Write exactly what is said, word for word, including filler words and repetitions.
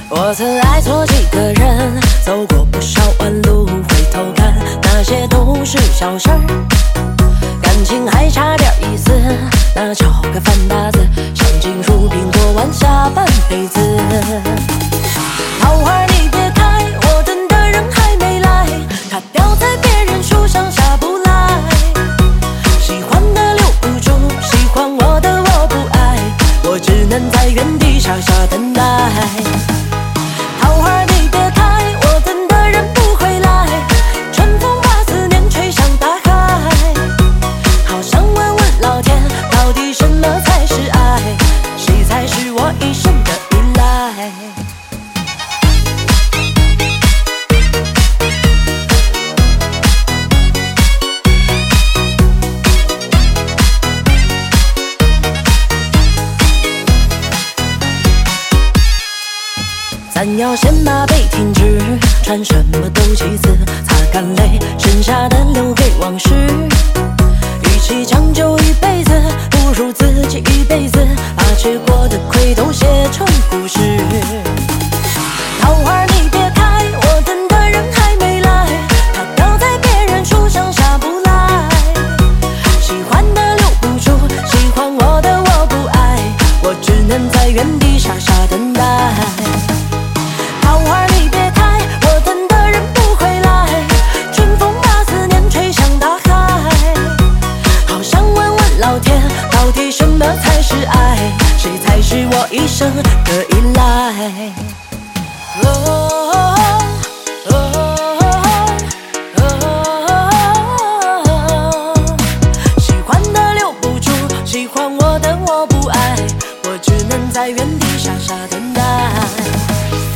我曾爱错几个人，走过不少弯路，回头看那些都是小事儿。感情还差点意思，那找个饭搭子，相敬如宾，过完下半辈子。桃花你别开，我等的人还没来，他掉在别人树上下不来。喜欢的留不住，喜欢我的我不爱，我只能在原地傻傻等待。桃花你别开，我等的人不回来，春风把思念吹向大海。好想问问老天，到底什么才是爱？谁才是我一生的依赖？咱要先把背挺直，穿什么都其次，擦干泪，剩下的留给往事。与其将就一辈子，不如自己一辈子，把吃过的亏都写成故事。桃花你别开，我等的人还没来，他掉在别人树上下不来。喜欢的留不住，喜欢我的我不爱，我只能在原地傻傻等待。桃花你别开，我等的人不回来，春风把思念吹向大海。好想问问老天，到底什么才是爱？谁才是我一生的依赖？哦哦哦，喜欢的留不住，喜欢我的我不爱，我只能在原地傻傻等待。